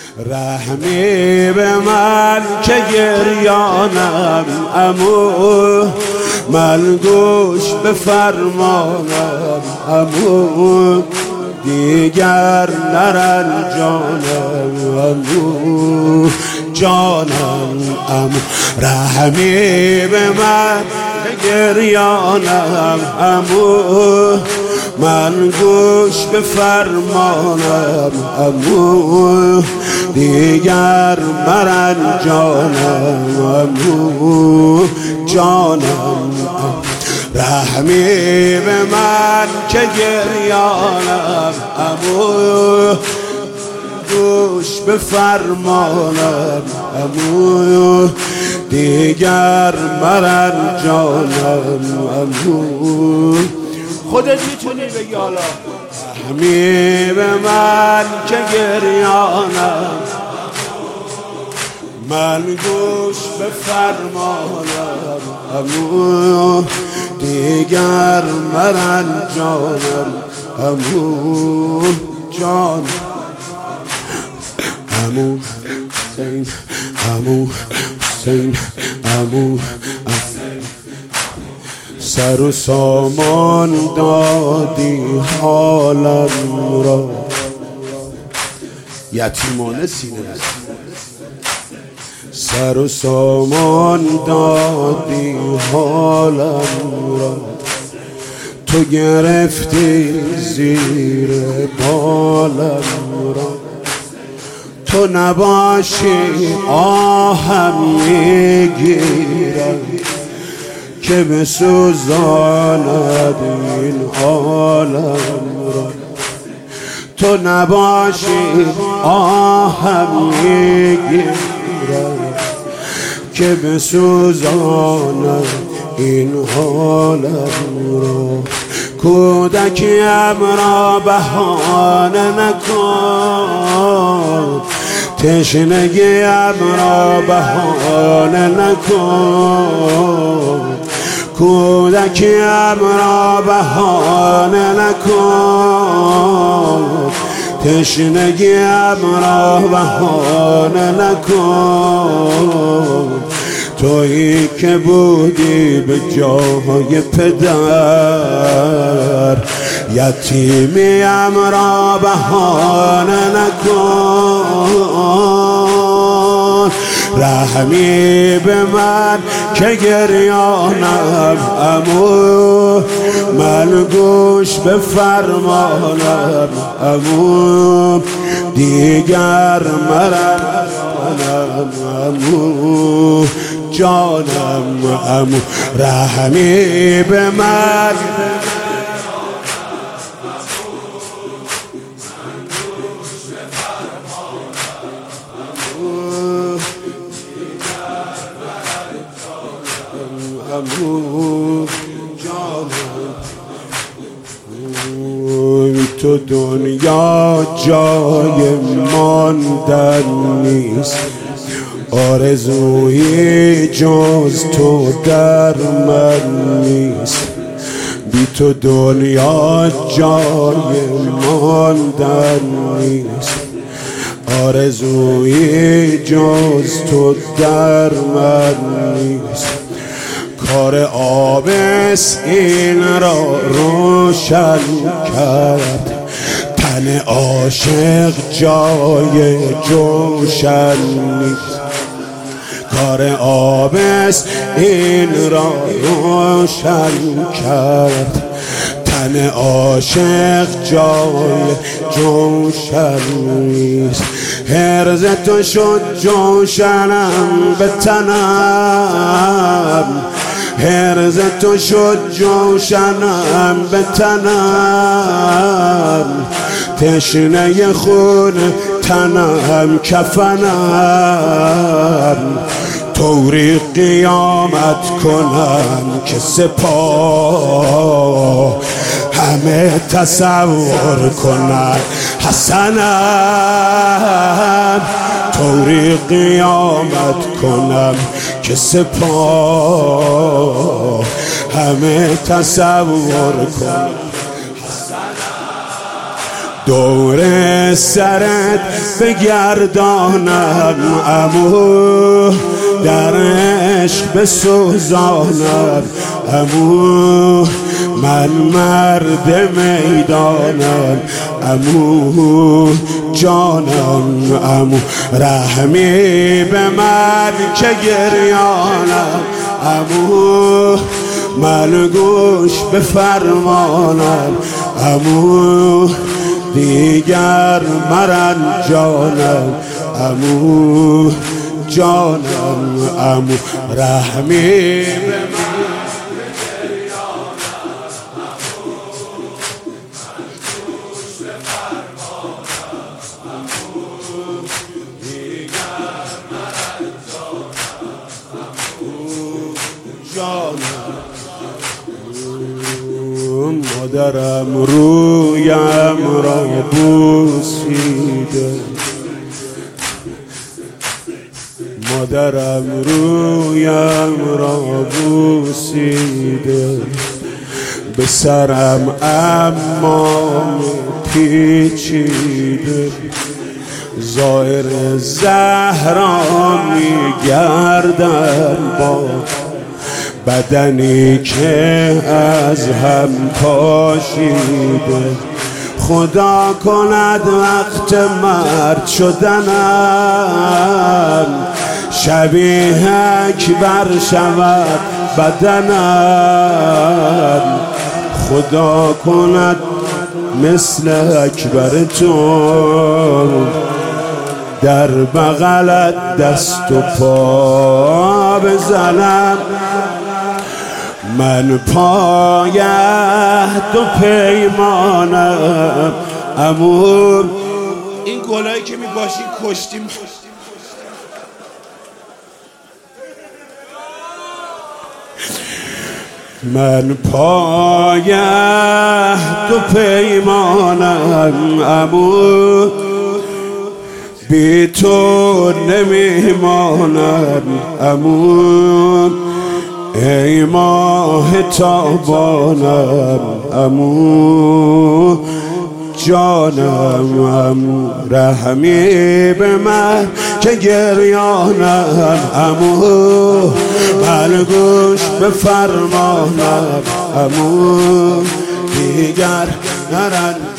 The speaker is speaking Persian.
رحمی به من که گریانم عمو، من گوش به فرمانم عمو، دیگر نرنجانم عمو جانم عمو. رحمی به من که گریانم عمو، من گوش به فرمانم عمو، دیگر مرنجانم عمو جانم عمو. رحمی به من که گریانم عمو، گوش به فرمانم عمو، دیگر مرنجانم عمو. خودت میتونی بگی حالا. رحمی به من که گریانم، من گوش به فرمانم عمو، دیگر مرنجانم عمو جان عمو حسین عمو حسین عمو. سر و سامان دادی حالم را، یتیمانه سینه سر و سامان دادی حالم را، تو گرفتی زیر بالم را، تو نباشی آهم میگیرم که بسوزاند این حالم را، تو نباشی آهم میگیرم که بسوزاند این حالم را. کودکیم را بهانه نکن، تشنگیم را بهانه نکن، کودکیم را بهانه نکن، تشنگیم را بهانه نکن. تویی که بودی به جای پدر، یتیمیم را بهانه نکن. رحمی به من که گریانم عمو، من گوش به فرمانم عمو، دیگر مرنجانم عمو جانم عمو. رحمی به من عمو جانم. تو دنیا جای ماندن نیست، آرزویی جز تو در من نیست. بی تو دنیا جای ماندن نیست، آرزویی جز تو در من نیست. کار آبس این را روشن کرد، تن عاشق جای جوشن نیست. کار آبس این را روشن کرد، تن عاشق جای جوشن نیست. حرز تو شد جوشنم به تنم، حرز تو شد جوشنم به تنم، تشنه خون تنم کفنم. طوری قیامت کنم که سپاه همه تصور کنن حسنم. طوری قیامت کنم که سپاه همه تصور کنن. دور سرت بگردانم عمو، در عشق بسوزانم عمو، من مرد میدانم عمو جانم عمو، رحمی به من که گریانم عمو، ملگوش به فرمانم عمو، دیگر مرنجانم عمو جانم عمو، رحمی به من مادرم رویم را بوسیده، مادرم رویم را بوسیده، به سرم اما پیچیده، ظاهر زهرا میگردم با بدنی که از هم پاشیده، خدا کند وقت مرد شدنم شبیه اکبر شود بدنم، خدا کند مثل اکبر تو در بغلت دست و پا بزنم، من پایه دو پیمانم عمو. این گلایی که میباشی کشتیم، من پایه دو پیمانم عمو، بی تو نمیمانم عمو، ای ماه تابانم عمو جانم عمو، رحمی به من که گریانم عمو، ملگوش به فرمانم عمو، دیگر نرنجانم